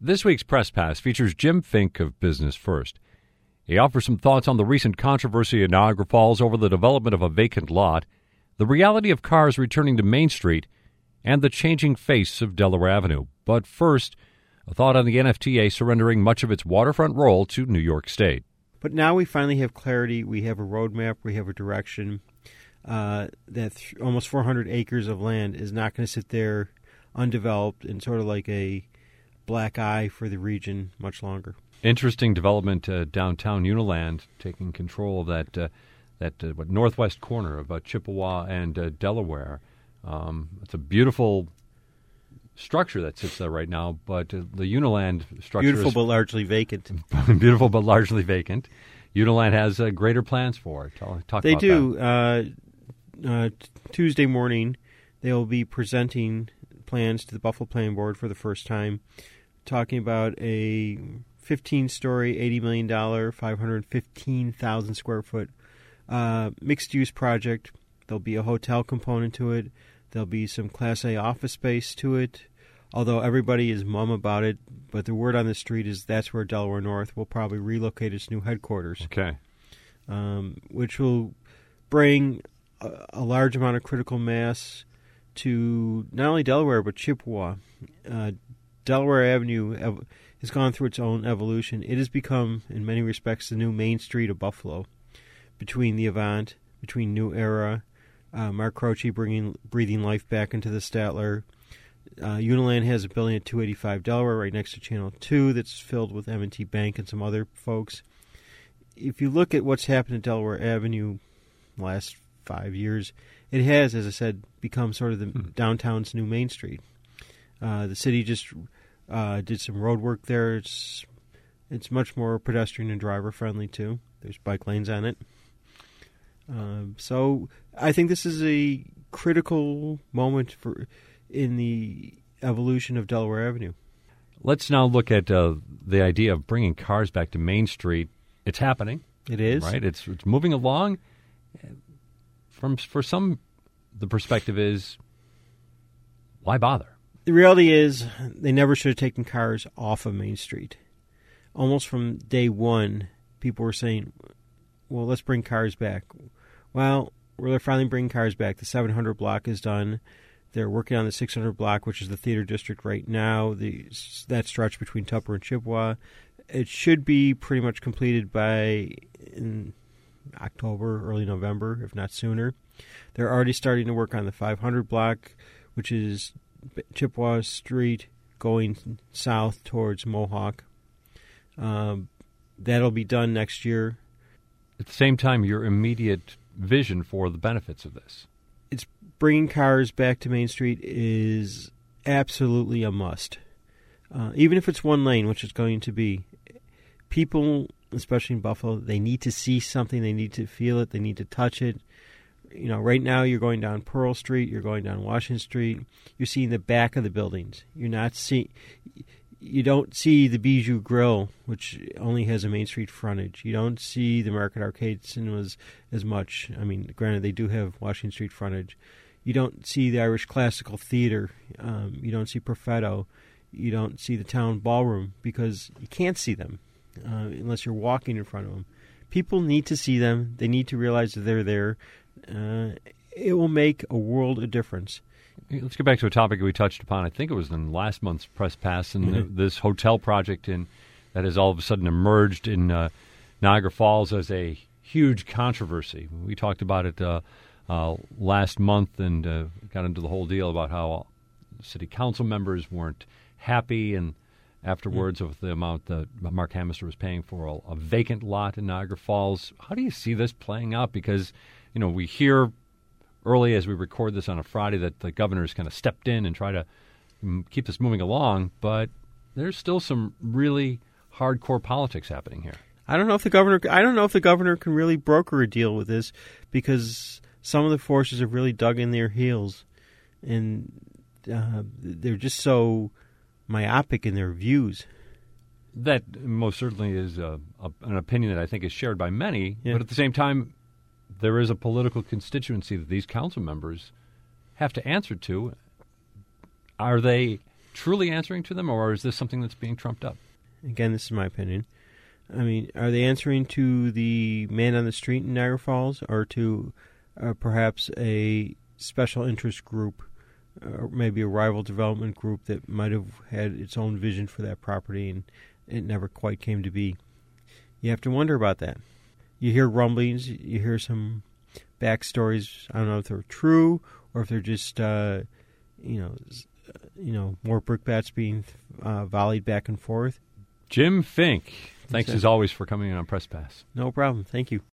This week's Press Pass features Jim Fink of Business First. He offers some thoughts on the recent controversy in Niagara Falls over the development of a vacant lot, the reality of cars returning to Main Street, and the changing face of Delaware Avenue. But first, a thought on the NFTA surrendering much of its waterfront role to New York State. But now we finally have clarity. We have a roadmap. We have a direction. Almost 400 acres of land is not going to sit there undeveloped and sort of like a black eye for the region much longer. Interesting development downtown Uniland, taking control of that northwest corner of Chippewa and Delaware. It's a beautiful structure that sits there right now, but the Uniland structure beautiful but largely vacant. Beautiful but largely vacant. Uniland has greater plans for it. Talk they about do. That. Tuesday morning, they will be presenting plans to the Buffalo Planning Board for the first time, talking about a 15-story, $80 million, 515,000 square foot mixed-use project. There'll be a hotel component to it. There'll be some Class A office space to it, although everybody is mum about it. But the word on the street is that's where Delaware North will probably relocate its new headquarters. Okay. Which will bring a large amount of critical mass to not only Delaware, but Chippewa. Delaware Avenue has gone through its own evolution. It has become, in many respects, the new Main Street of Buffalo, between the Avant, between New Era, Mark Croce breathing life back into the Statler. Uniland has a building at 285 Delaware right next to Channel 2 that's filled with M&T Bank and some other folks. If you look at what's happened at Delaware Avenue last 5 years, it has, as I said, become sort of the downtown's new Main Street. The city just did some road work there. It's much more pedestrian and driver friendly too. There's bike lanes on it. So I think this is a critical moment in the evolution of Delaware Avenue. Let's now look at the idea of bringing cars back to Main Street. It's happening. It is. Right? It's moving along. For some, the perspective is, why bother? The reality is they never should have taken cars off of Main Street. Almost from day one, people were saying, well, let's bring cars back. Well, they're finally bringing cars back. The 700 block is done. They're working on the 600 block, which is the theater district right now, that stretch between Tupper and Chippewa. It should be pretty much completed by in October, early November, if not sooner. They're already starting to work on the 500 block, which is Chippewa Street going south towards Mohawk. That'll be done next year. At the same time, your immediate vision for the benefits of this? It's bringing cars back to Main Street is absolutely a must. Even if it's one lane, which it's going to be. People, especially in Buffalo, they need to see something. They need to feel it. They need to touch it. You know, right now you're going down Pearl Street, you're going down Washington Street, you're seeing the back of the buildings. You don't see the Bijou Grill, which only has a Main Street frontage. You don't see the Market Arcade Cinemas as much. I mean, granted, they do have Washington Street frontage. You don't see the Irish Classical Theater. You don't see Perfetto. You don't see the Town Ballroom because you can't see them unless you're walking in front of them. People need to see them. They need to realize that they're there. It will make a world of difference. Let's get back to a topic we touched upon. I think it was in last month's Press Pass, and this hotel project that has all of a sudden emerged in Niagara Falls as a huge controversy. We talked about it last month and got into the whole deal about how city council members weren't happy, and afterwards of the amount that Mark Hamister was paying for a vacant lot in Niagara Falls. How do you see this playing out? Because, you know, we hear early as we record this on a Friday that the governor's kind of stepped in and tried to keep this moving along, but there's still some really hardcore politics happening here. I don't know if the governor can really broker a deal with this, because some of the forces have really dug in their heels, and they're just so myopic in their views. That most certainly is an opinion that I think is shared by many, yeah. But at the same time, there is a political constituency that these council members have to answer to. Are they truly answering to them, or is this something that's being trumped up? Again, this is my opinion. I mean, are they answering to the man on the street in Niagara Falls, or to perhaps a special interest group, or maybe a rival development group that might have had its own vision for that property and it never quite came to be? You have to wonder about that. You hear rumblings, you hear some backstories. I don't know if they're true or if they're just, more brickbats being volleyed back and forth. Jim Fink, thanks as always for coming in on Press Pass. No problem. Thank you.